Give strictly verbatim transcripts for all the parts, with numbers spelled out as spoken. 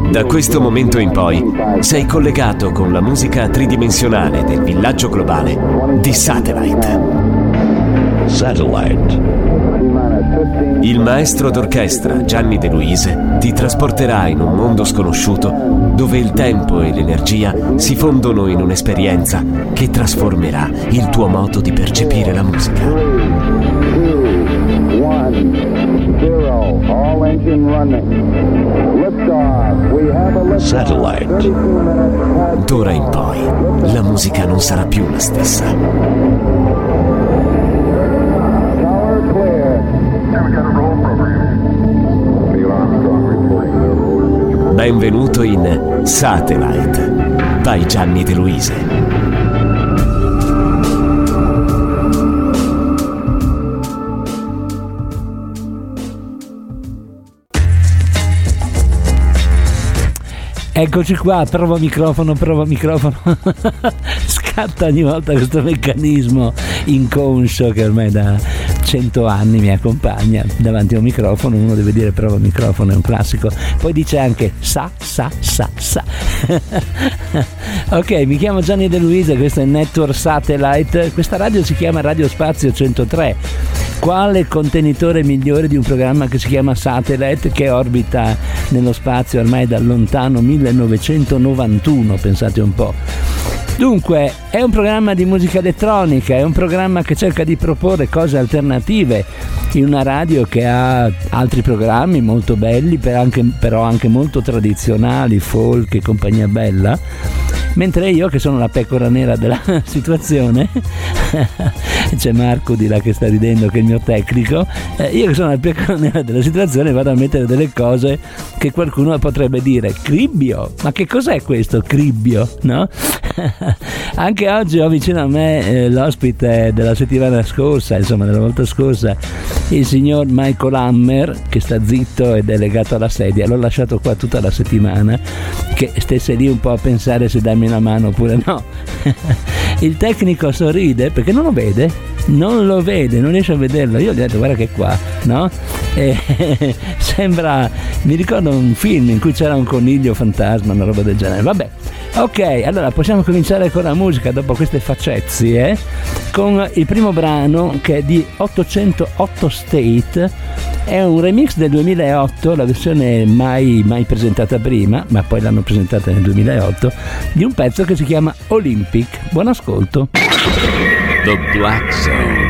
Da questo momento in poi sei collegato con la musica tridimensionale del villaggio globale di Satellite. Satellite. Il maestro d'orchestra Gianni De Luise ti trasporterà in un mondo sconosciuto dove il tempo e l'energia si fondono in un'esperienza che trasformerà il tuo modo di percepire la musica. Satellite. D'ora in poi la musica non sarà più la stessa. Benvenuto in Satellite by Gianni De Luise. Eccoci qua, prova microfono, prova microfono. Scatta ogni volta questo meccanismo inconscio che ormai da cento anni mi accompagna. Davanti a un microfono uno deve dire prova microfono, è un classico. Poi dice anche sa, sa, sa, sa. Ok, mi chiamo Gianni De Luise, questo è Network Satellite. Questa radio si chiama Radio Spazio centotré. Quale contenitore migliore di un programma che si chiama Satellite, che orbita nello spazio ormai dal lontano millenovecentonovantuno, pensate un po'. Dunque, è un programma di musica elettronica, è un programma che cerca di proporre cose alternative in una radio che ha altri programmi molto belli, però anche, però anche molto tradizionali, folk e compagnia bella. Mentre io, che sono la pecora nera della situazione, c'è Marco di là che sta ridendo, che è il mio tecnico, eh, io che sono la pecora nera della situazione vado a mettere delle cose che qualcuno potrebbe dire cribbio, ma che cos'è questo cribbio, no? Anche oggi ho vicino a me eh, l'ospite della settimana scorsa, insomma della volta scorsa, il signor Michael Hammer, che sta zitto ed è legato alla sedia. L'ho lasciato qua tutta la settimana che stesse lì un po' a pensare se darmi una mano oppure no. Il tecnico sorride perché non lo vede, non lo vede, non riesce a vederlo. Io gli ho detto guarda che è qua, no? E sembra, mi ricordo un film in cui c'era un coniglio fantasma, una roba del genere. Vabbè, ok, allora possiamo cominciare con la musica dopo queste faccezie, con il primo brano che è di ottocentootto State. È un remix del duemilaotto, la versione mai, mai presentata prima, ma poi l'hanno presentata nel duemilaotto, di un pezzo che si chiama Olympic. Buon ascolto. The Black Zone.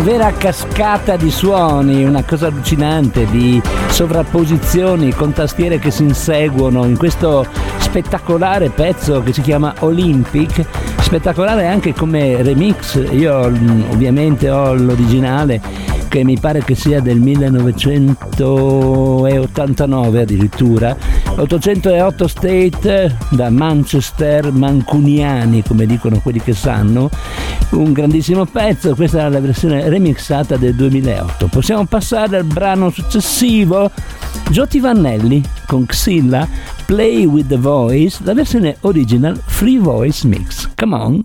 vera cascata di suoni, una cosa allucinante, di sovrapposizioni con tastiere che si inseguono in questo spettacolare pezzo che si chiama Olympic, spettacolare anche come remix. Io ovviamente ho l'originale che mi pare che sia del millenovecentottantanove addirittura, ottocentootto State da Manchester, mancuniani come dicono quelli che sanno, un grandissimo pezzo. Questa è la versione remixata del duemilaotto. Possiamo passare al brano successivo, Giotti Vannelli con Xilla, Play with the Voice, la versione original Free Voice Mix. Come on.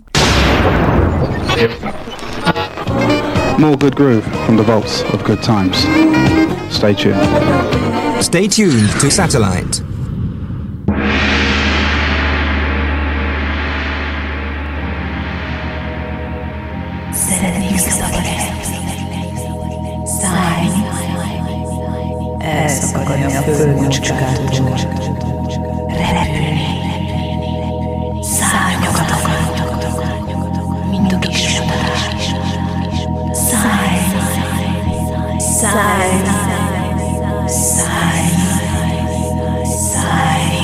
More good groove from the vaults of good times. Stay tuned. Stay tuned to Satellite. Ez akarja a földnyocskát, repülni, szárnyokat akartok, mint a kis madár. Szállj, szállj, szállj, szállj,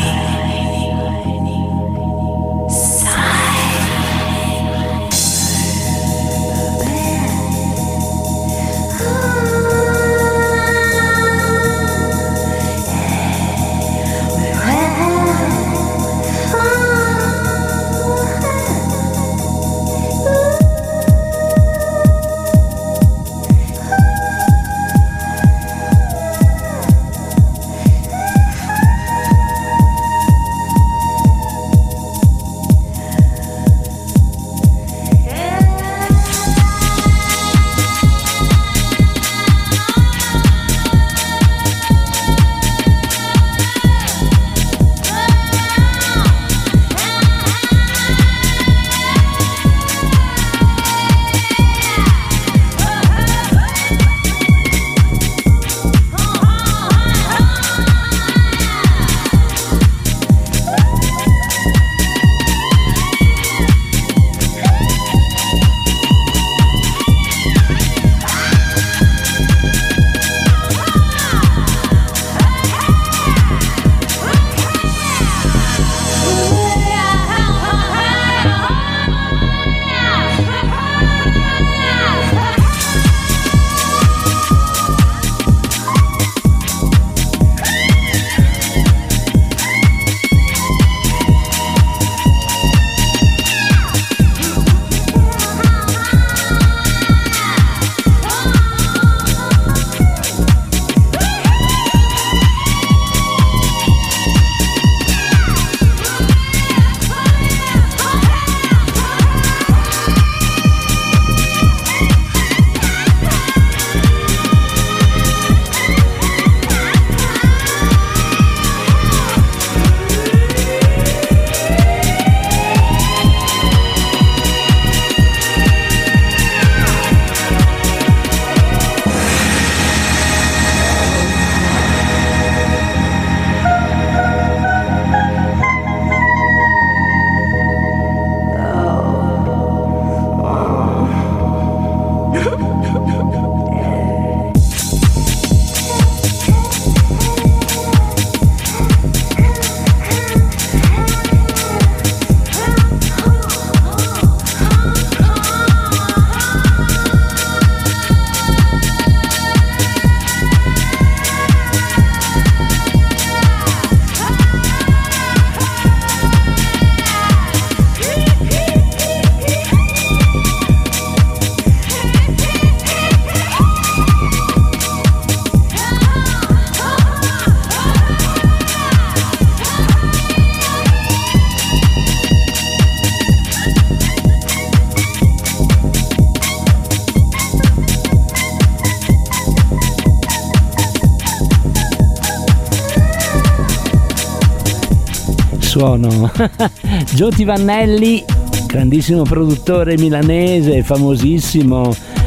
suono. Giotti Vannelli, grandissimo produttore milanese, famosissimo,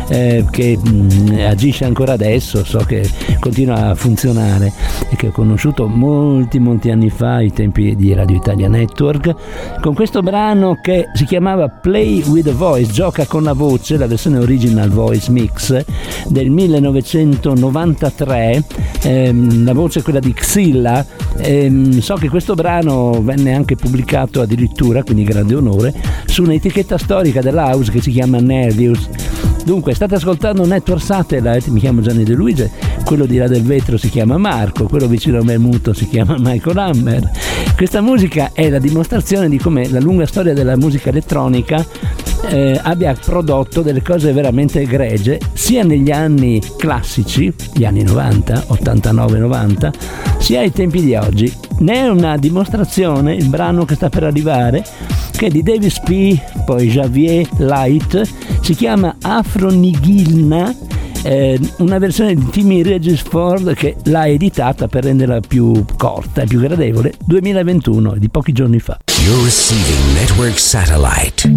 eh, che mh, agisce ancora adesso, so che continua a funzionare e che ho conosciuto molti molti anni fa ai tempi di Radio Italia Network, con questo brano che si chiamava Play with the Voice, gioca con la voce, la versione original voice mix del millenovecentonovantatré, ehm, la voce è quella di Xilla. ehm, so che questo brano venne anche pubblicato addirittura, quindi grande onore, su un'etichetta storica dell'house che si chiama Nervious. Dunque state ascoltando Network Satellite, mi chiamo Gianni De Luise, quello di là del vetro si chiama Marco, quello vicino a me muto si chiama Michael Hammer. Questa musica è la dimostrazione di come la lunga storia della musica elettronica eh, abbia prodotto delle cose veramente egregie, sia negli anni classici, gli anni novanta, ottantanove novanta, sia ai tempi di oggi. Ne è una dimostrazione il brano che sta per arrivare, che è di Davis P, poi Javier Light, si chiama Afro Nigilna, eh, una versione di Timmy Regis Ford che l'ha editata per renderla più corta e più gradevole, duemilaventuno, di pochi giorni fa. You're receiving Network Satellite.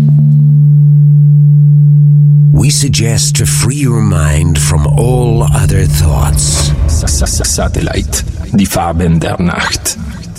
We suggest to free your mind from all other thoughts. Satellite di Farben der Nacht.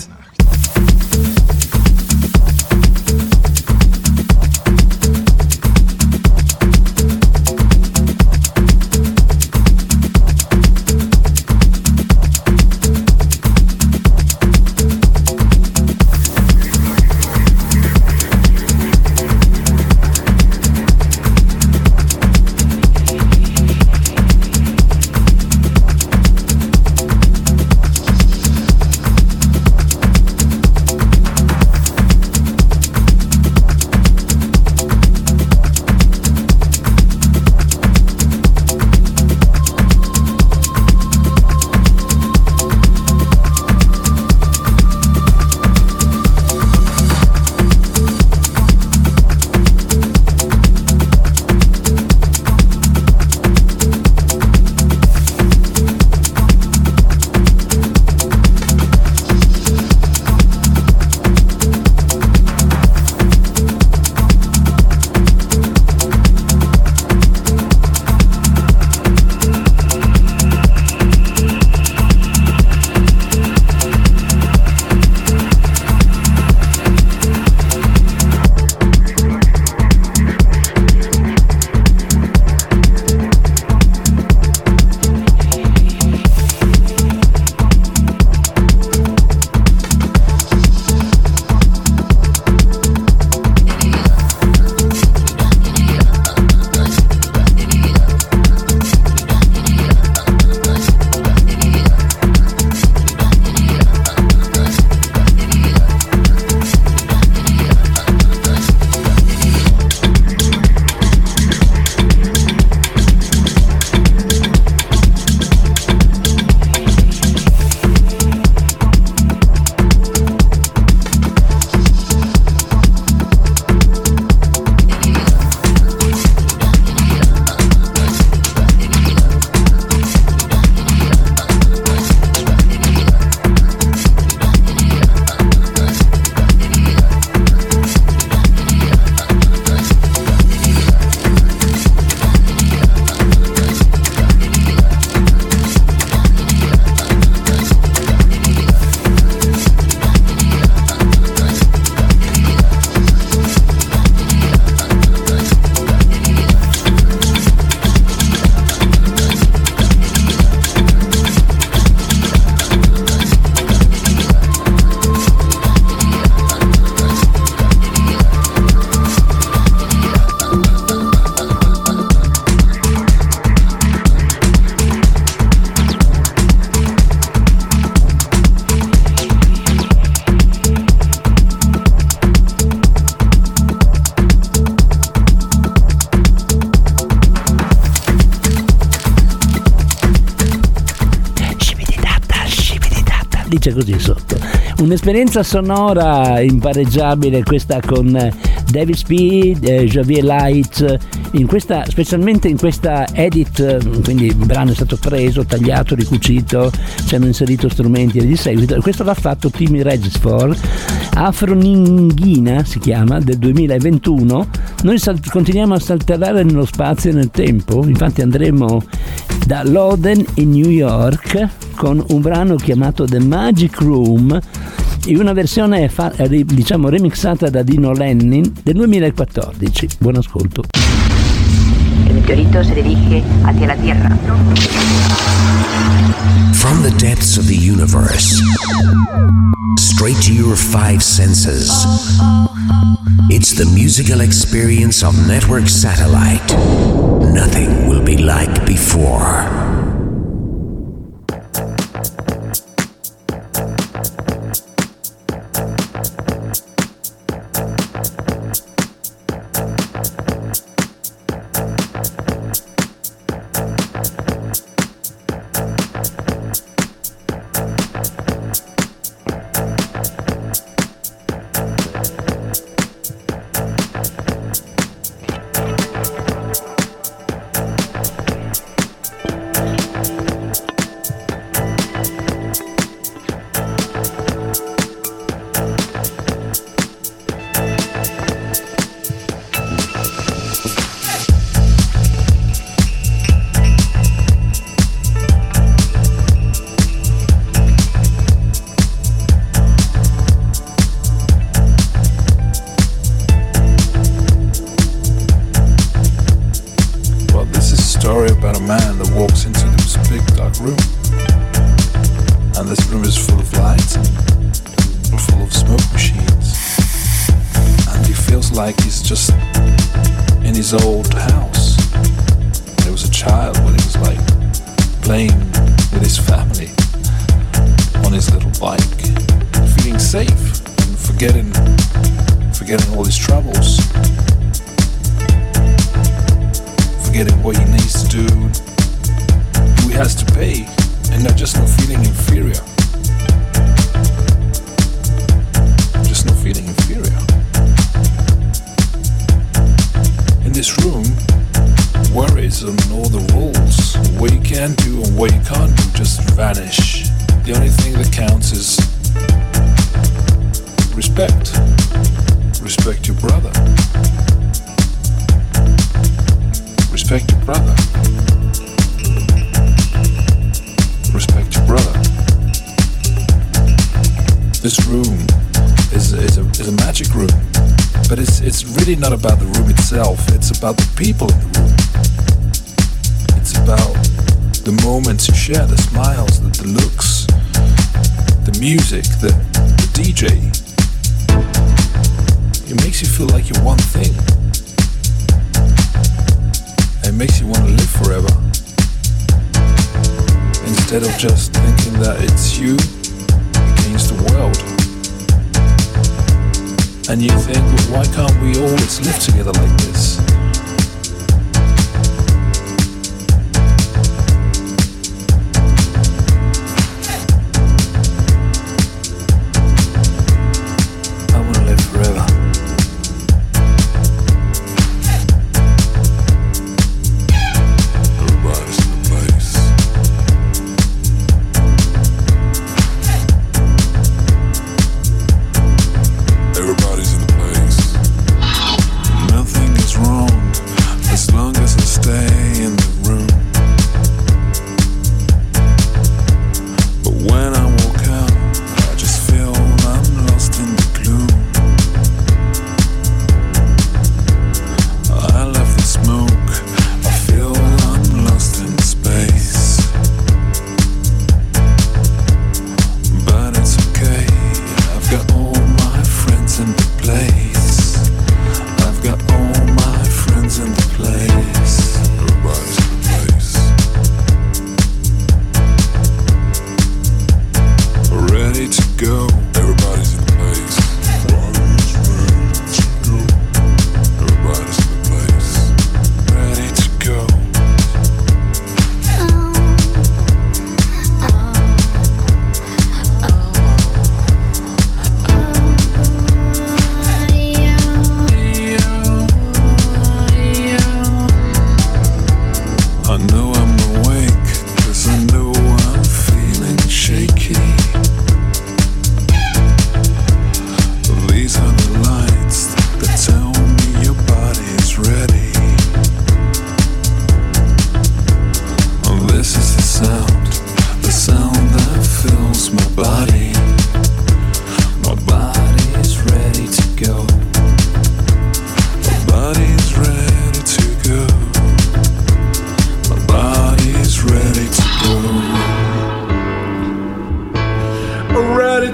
dice così sotto. Un'esperienza sonora impareggiabile questa con Davis P, eh, Javier Light in questa, specialmente in questa edit, quindi il brano è stato preso, tagliato, ricucito, ci hanno inserito strumenti di seguito. Questo l'ha fatto Timmy Regisford, Afroninghina si chiama, del duemilaventuno. Noi sal- continuiamo a saltellare nello spazio e nel tempo, infatti andremo da Loden in New York con un brano chiamato The Magic Room, in una versione fa- diciamo remixata da Dino Lennon del duemilaquattordici. Buon ascolto. El meteorito se dirige hacia la Tierra. From the depths of the universe, straight to your five senses, it's the musical experience of Network Satellite. Nothing will be like before. Old house. There was a child when he was like playing with his family on his little bike, feeling safe and forgetting forgetting all his troubles, forgetting what he needs to do, who he has to pay, and not just not feeling inferior. Just not feeling inferior. In this room, worries and all the rules, what you can do and what you can't do, just vanish. The only thing that counts is respect. Respect your brother. Respect your brother. Respect your brother. This room is, is, a, is a magic room. But it's it's really not about the room itself, it's about the people in the room. It's about the moments you share, the smiles, the, the looks, the music, the, the D J. It makes you feel like you're one thing. It makes you want to live forever. Instead of just thinking that it's you against the world. And you think, well, why can't we always live together like this? I want to live forever. Everybody's in the place. Everybody's in the place. Nothing is wrong.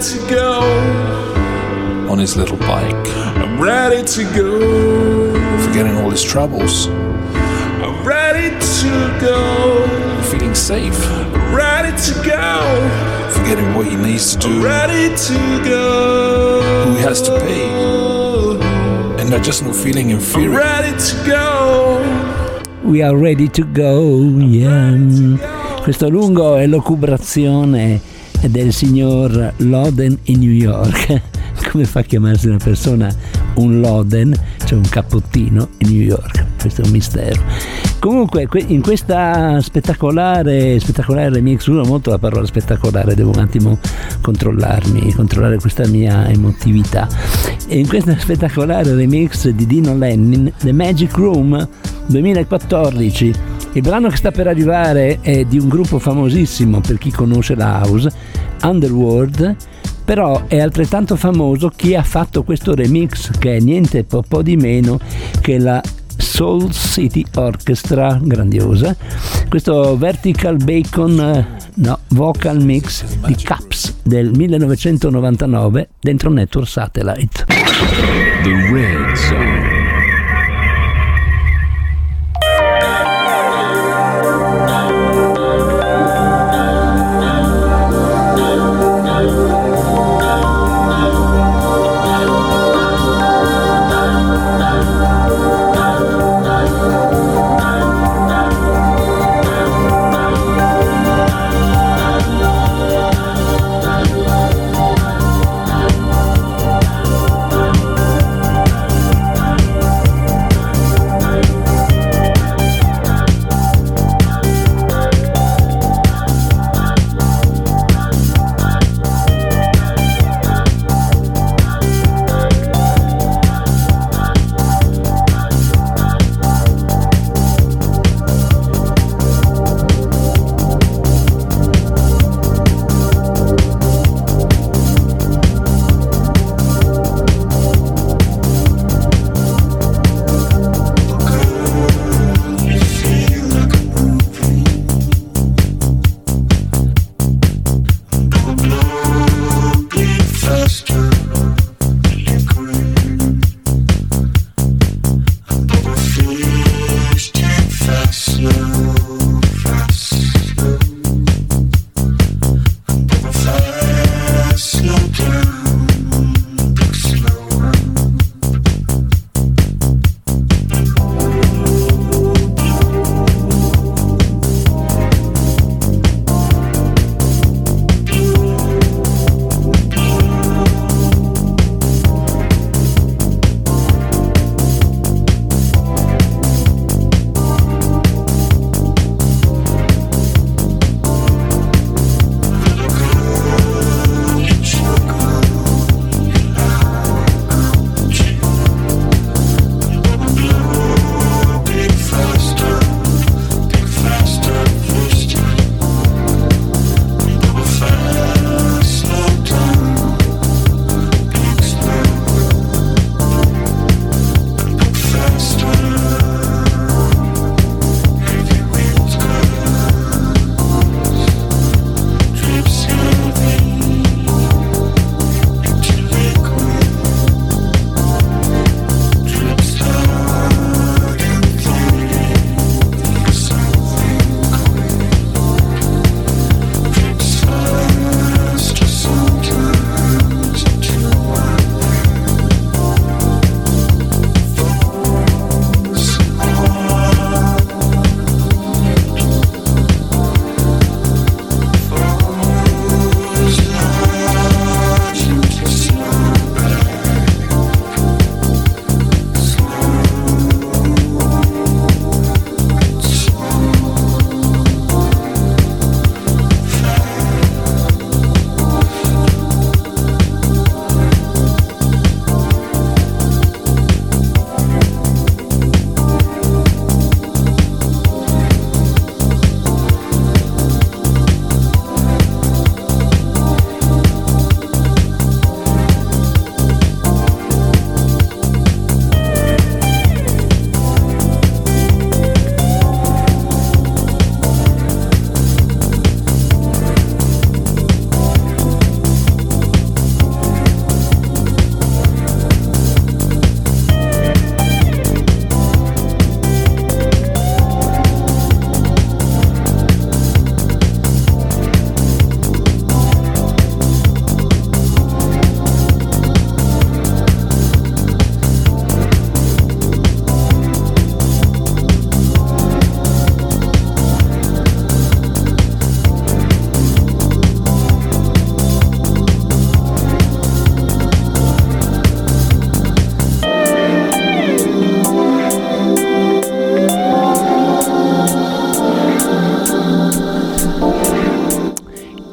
to go on his little bike. I'm ready to go, forgetting all his troubles. I'm ready to go, feeling safe. I'm ready to go, forgetting what he needs to do. I'm ready to go, who he has to pay, and not just no feeling inferior. I'm ready to go. We are ready to go, yeah. Questo lungo è l'elucubrazione del signor Loden in New York. Come fa a chiamarsi una persona un Loden, cioè un cappottino in New York? Questo è un mistero. Comunque in questa spettacolare spettacolare remix, uso molto la parola spettacolare, devo un attimo controllarmi, controllare questa mia emotività. E in questa spettacolare remix di Dino Lennon, The Magic Room duemilaquattordici, il brano che sta per arrivare è di un gruppo famosissimo per chi conosce la house, Underworld, però è altrettanto famoso chi ha fatto questo remix, che è niente po', po' di meno che la Soul City Orchestra, grandiosa. Questo Vertical Bacon no, vocal mix di Caps del millenovecentonovantanove dentro Network Satellite. The Red Zone.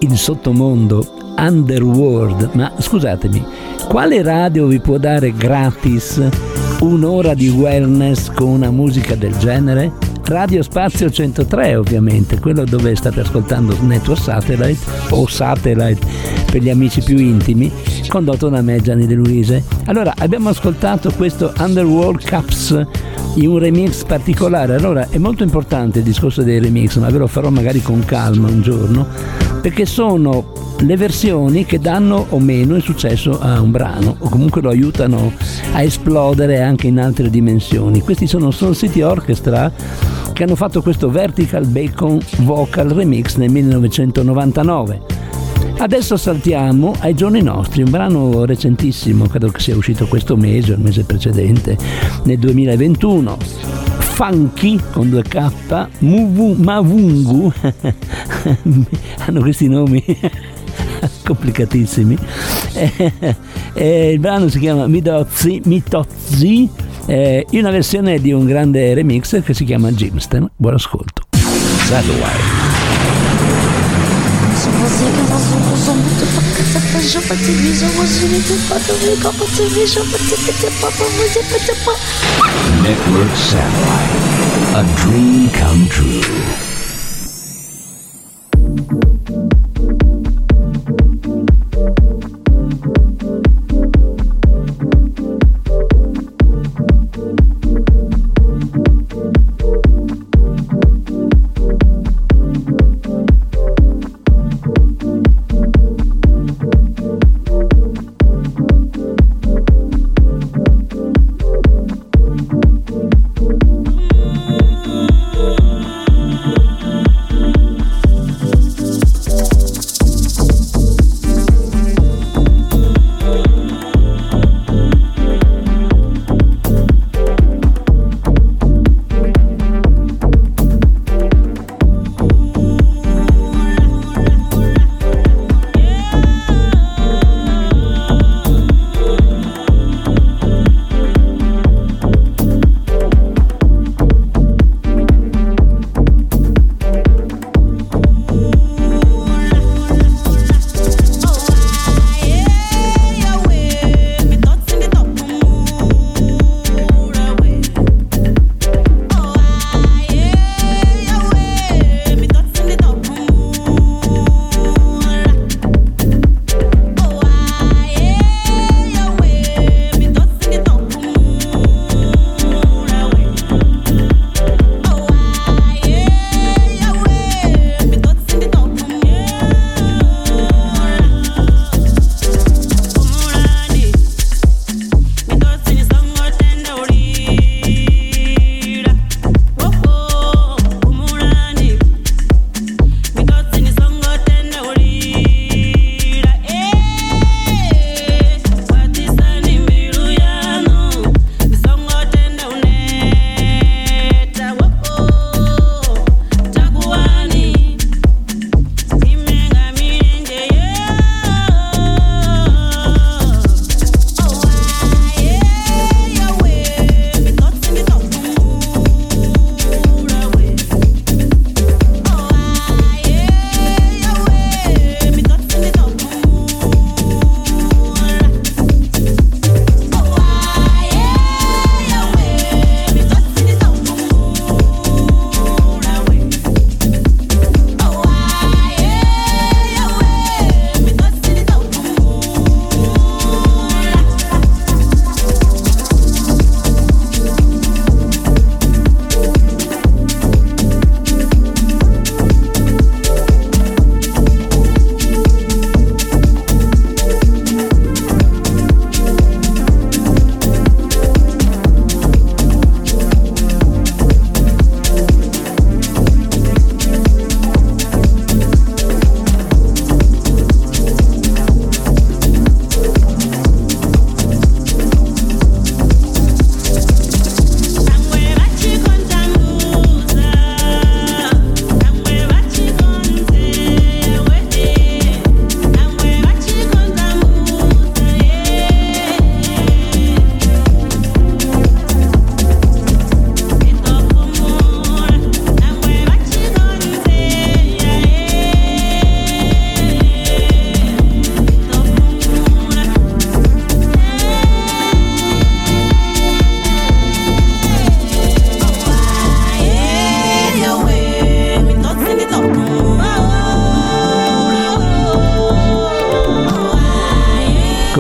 il sottomondo, Underworld. Ma scusatemi, quale radio vi può dare gratis un'ora di wellness con una musica del genere? Radio Spazio centotré, ovviamente, quello dove state ascoltando Network Satellite, o Satellite per gli amici più intimi, condotto da me, Gianni De Luise. Allora, abbiamo ascoltato questo Underworld Cups in un remix particolare. Allora, è molto importante il discorso dei remix, ma ve lo farò magari con calma un giorno, perché sono le versioni che danno o meno il successo a un brano, o comunque lo aiutano a esplodere anche in altre dimensioni. Questi sono Soul City Orchestra, che hanno fatto questo Vertical Bacon Vocal Remix nel millenovecentonovantanove. Adesso saltiamo ai giorni nostri, un brano recentissimo, credo che sia uscito questo mese o il mese precedente, nel duemilaventuno. Funky con due K, Muvu, Mavungu, hanno questi nomi complicatissimi. Eh, eh, il brano si chiama Midozzi, Mitozzi, eh, in una versione di un grande remix che si chiama Jimston. Buon ascolto. Satellite. Network Satellite, a dream come true. Thank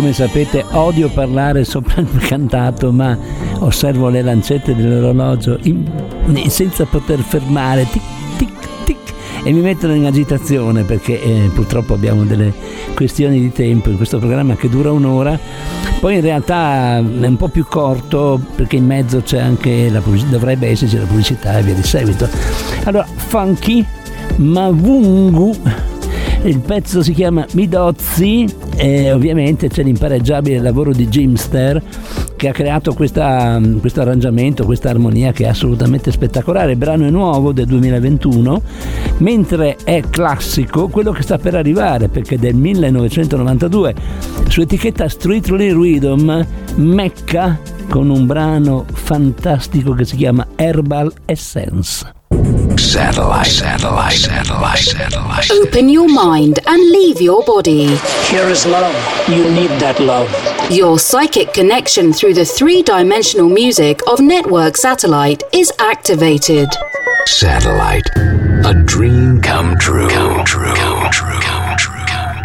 come sapete odio parlare sopra il cantato, ma osservo le lancette dell'orologio in, senza poter fermare, tic tic tic, e mi mettono in agitazione perché eh, purtroppo abbiamo delle questioni di tempo in questo programma che dura un'ora. Poi in realtà è un po' più corto perché in mezzo c'è anche la pubblicità, dovrebbe esserci la pubblicità e via di seguito. Allora, Funky Mavungu, il pezzo si chiama Midozzi e ovviamente c'è l'impareggiabile lavoro di Jimster che ha creato questa, questo arrangiamento, questa armonia che è assolutamente spettacolare. Il brano è nuovo del duemilaventuno, mentre è classico quello che sta per arrivare, perché del millenovecentonovantadue su etichetta Streetly Rhythm Mecca con un brano fantastico che si chiama Herbal Essence. Satellite, satellite, satellite, satellite. Open your mind and leave your body. Here is love. You need that love. Your psychic connection through the three-dimensional music of Network Satellite is activated. Satellite. A dream come true. Come true. Come true. Come true.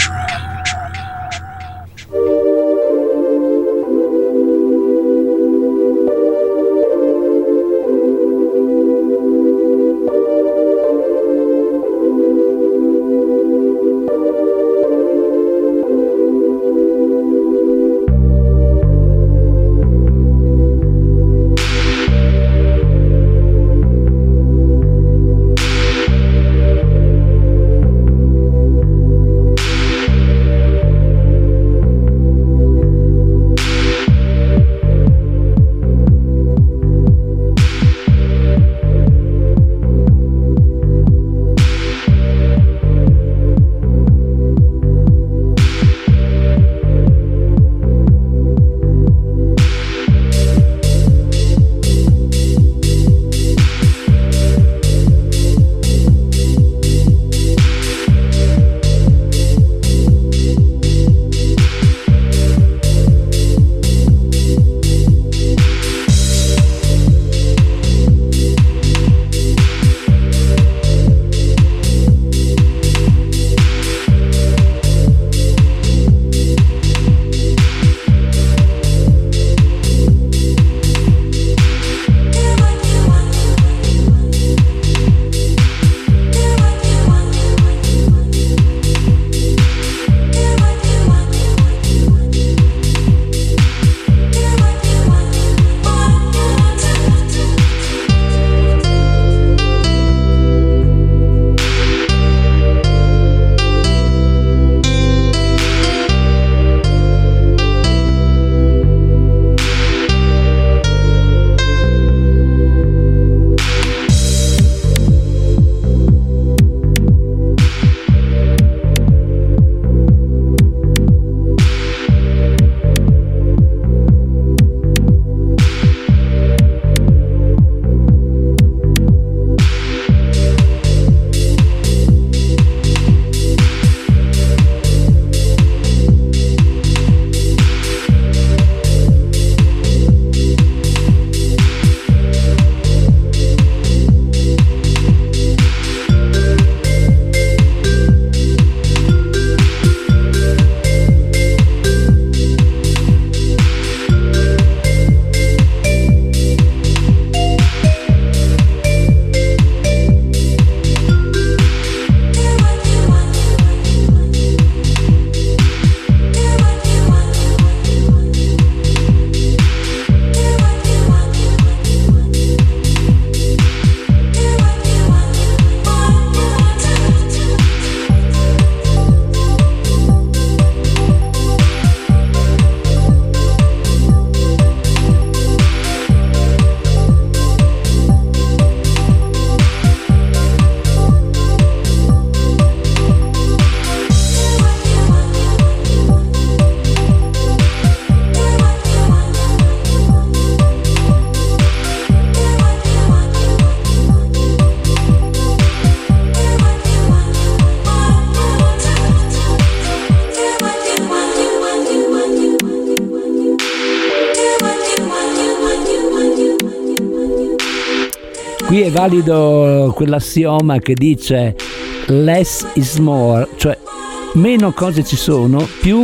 Qui è valido quell'assioma che dice less is more, cioè meno cose ci sono, più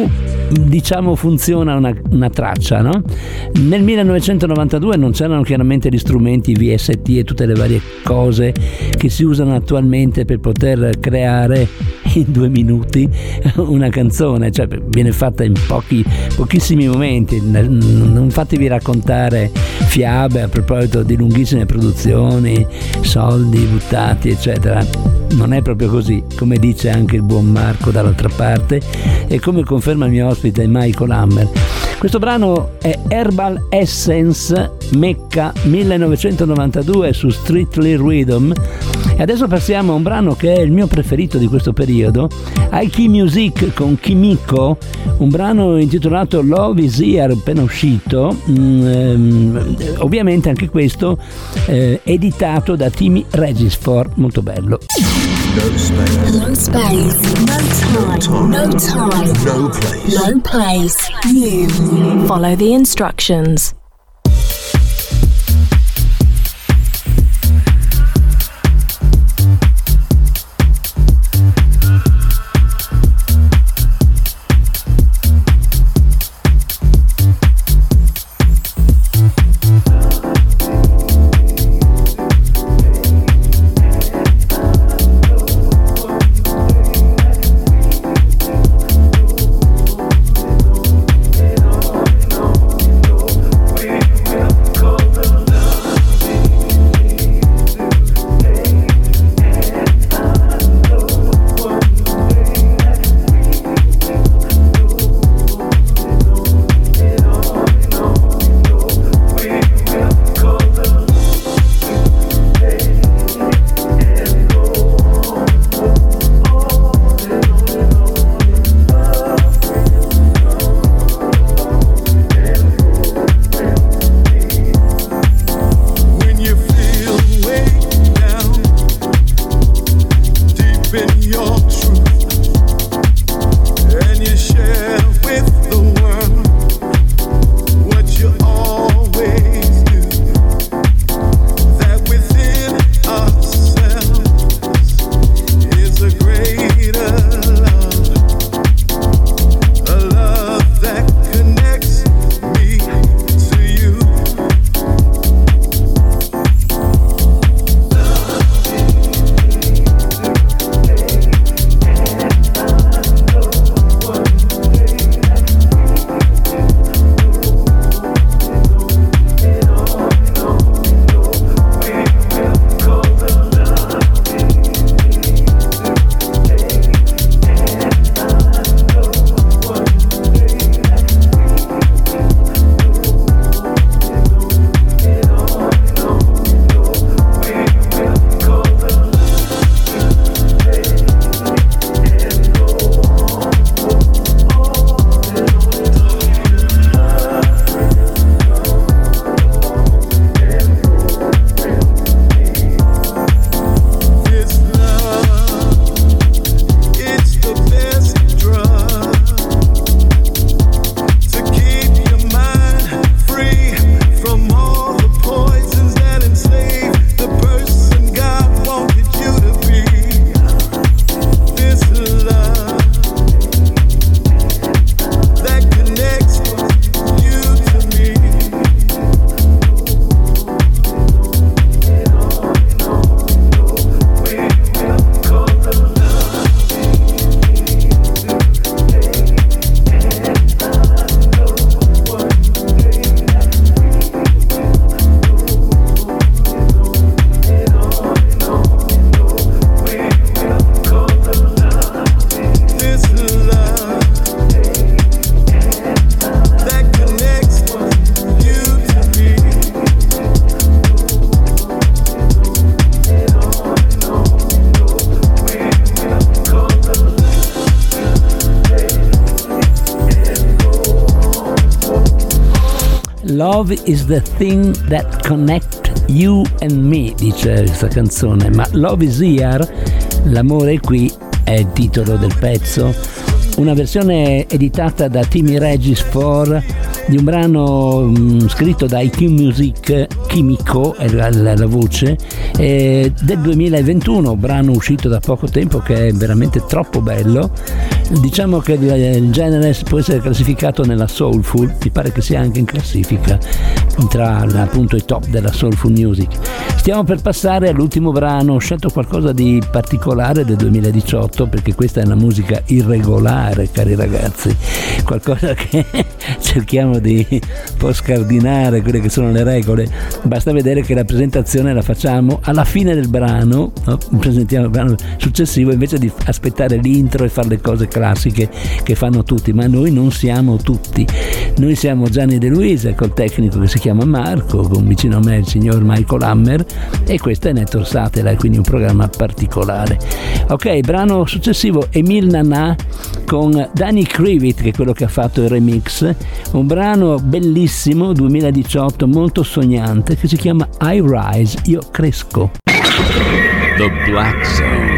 diciamo funziona una, una traccia, no? Nel millenovecentonovantadue non c'erano chiaramente gli strumenti V S T e tutte le varie cose che si usano attualmente per poter creare in due minuti una canzone, cioè viene fatta in pochi pochissimi momenti. Non fatevi raccontare fiabe a proposito di lunghissime produzioni, soldi buttati eccetera. Non è proprio così, come dice anche il buon Marco dall'altra parte e come conferma il mio ospite Michael Hammer. Questo brano è Herbal Essence Mecca millenovecentonovantadue su Strictly Rhythm. E adesso passiamo a un brano che è il mio preferito di questo periodo, Aiki Music con Kimiko, un brano intitolato Love is Here, appena uscito, mm, ovviamente anche questo eh, editato da Timmy Regisford, molto bello. No space. No space. No time. No time. No place. No place. You. Follow the instructions. Love is the thing that connect you and me, dice questa canzone, ma Love is Here, l'amore è qui, è il titolo del pezzo, una versione editata da Timmy Regisford di un brano mh, scritto da Aiki Music, Kimiko è la, la, la voce, eh, del duemilaventuno, brano uscito da poco tempo che è veramente troppo bello. Diciamo che il genere può essere classificato nella soulful, mi pare che sia anche in classifica tra appunto i top della soulful music. Stiamo per passare all'ultimo brano, ho scelto qualcosa di particolare del duemiladiciotto perché questa è una musica irregolare, cari ragazzi, qualcosa che cerchiamo di un po' scardinare quelle che sono le regole. Basta vedere che la presentazione la facciamo alla fine del brano, no? Presentiamo il brano successivo invece di aspettare l'intro e fare le cose classiche che fanno tutti, ma noi non siamo tutti. Noi siamo Gianni De Luise col tecnico che si chiama Marco, con vicino a me il signor Michael Hammer, e questo è Network Satellite, quindi un programma particolare. Ok, brano successivo, Emil Nana con Danny Krivit, che è quello che ha fatto il remix, un brano bellissimo duemiladiciotto, molto sognante, che si chiama I Rise, io cresco. The Black Zone.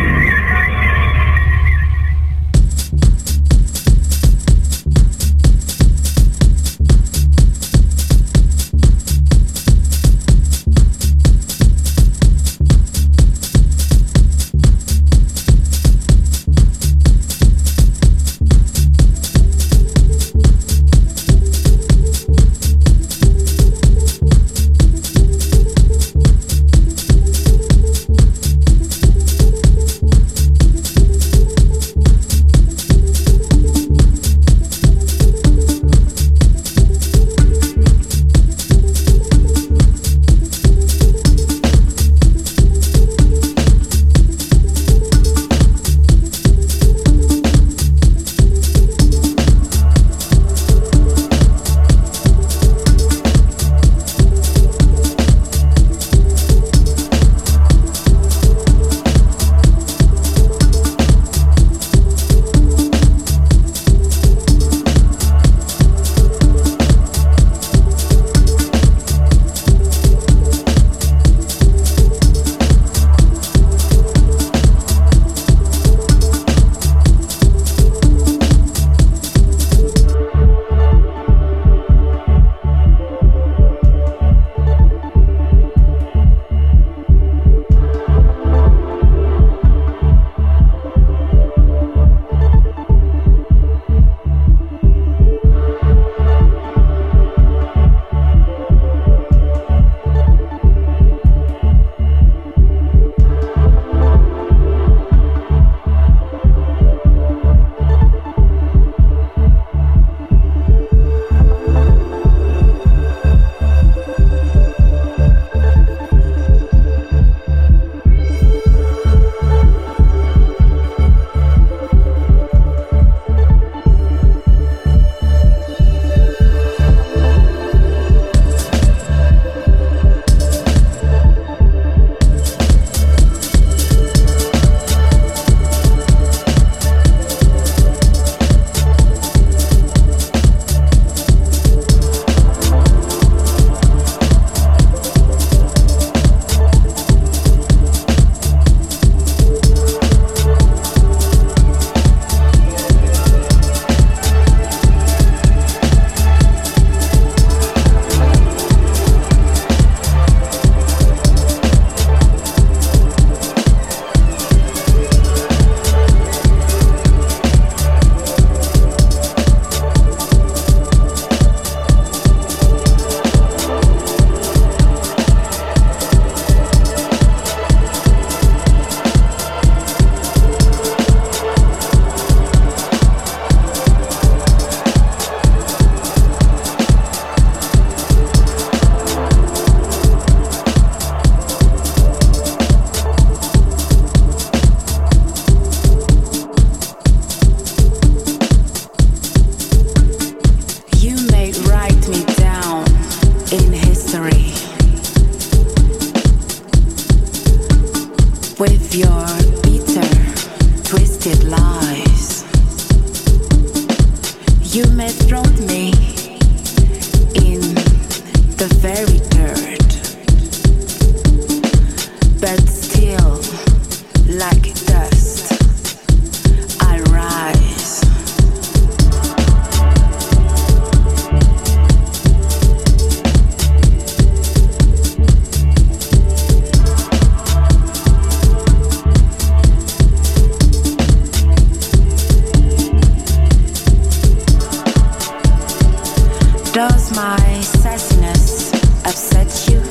my sassiness upset you?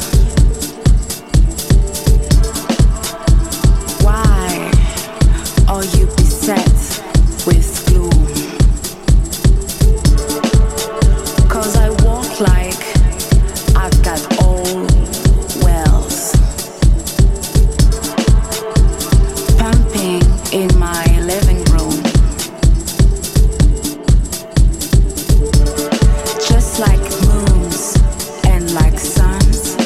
Why are you beset with gloom? 'Cause I walk like I've got all wells pumping in my living room, just like moons and like suns,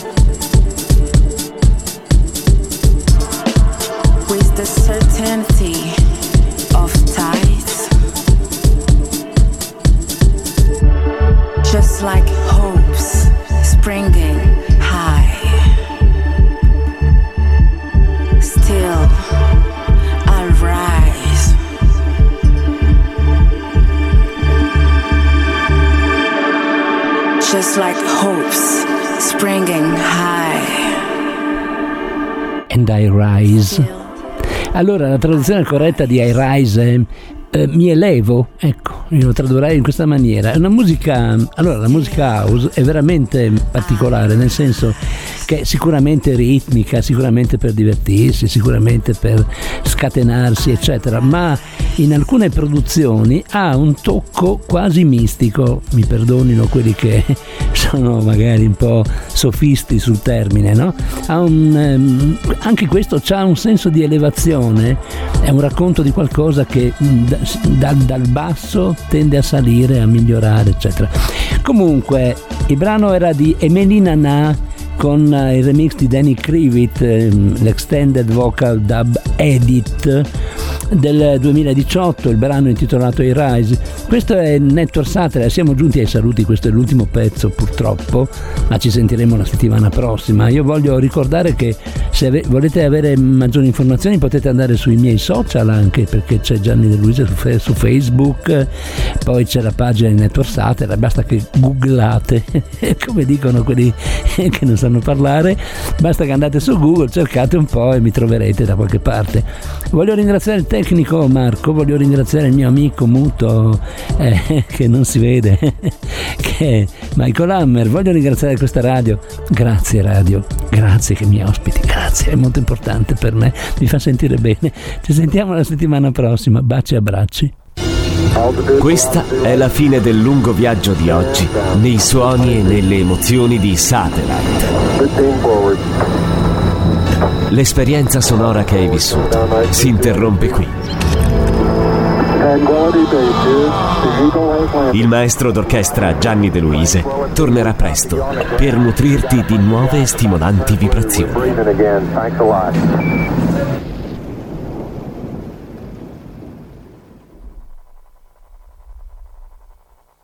with the certainty of tides, just like hopes springing high. Still I'll rise. Just like hopes springing high. And I rise. Allora, la traduzione corretta di I rise è eh, mi elevo, ecco, io lo tradurrei in questa maniera. È una musica, allora la musica house è veramente particolare, nel senso che è sicuramente ritmica, sicuramente per divertirsi, sicuramente per scatenarsi, eccetera, ma in alcune produzioni ha un tocco quasi mistico, mi perdonino quelli che sono magari un po' sofisti sul termine, no? Ha un, ehm, anche questo c'ha un senso di elevazione, è un racconto di qualcosa che da, da, dal basso tende a salire, a migliorare, eccetera. Comunque il brano era di Emily Nana con il remix di Danny Krivit, l'extended vocal dub edit del duemiladiciotto, il brano intitolato I Rise. Questo è Network Satellite, siamo giunti ai saluti, questo è l'ultimo pezzo purtroppo, ma ci sentiremo la settimana prossima. Io voglio ricordare che se ave- volete avere maggiori informazioni potete andare sui miei social, anche perché c'è Gianni De Luisa su, fe- su Facebook, poi c'è la pagina di Network Satellite, basta che googlate come dicono quelli che non sanno parlare, basta che andate su Google, cercate un po' e mi troverete da qualche parte. Voglio ringraziare il tecnico Marco, voglio ringraziare il mio amico muto eh, che non si vede che è Michael Hammer, voglio ringraziare questa radio, grazie radio, grazie che mi ospiti, grazie, è molto importante per me, mi fa sentire bene. Ci sentiamo la settimana prossima, baci e abbracci. Questa è la fine del lungo viaggio di oggi nei suoni e nelle emozioni di Satellite. L'esperienza sonora che hai vissuto si interrompe qui. Il maestro d'orchestra Gianni De Luise tornerà presto per nutrirti di nuove e stimolanti vibrazioni.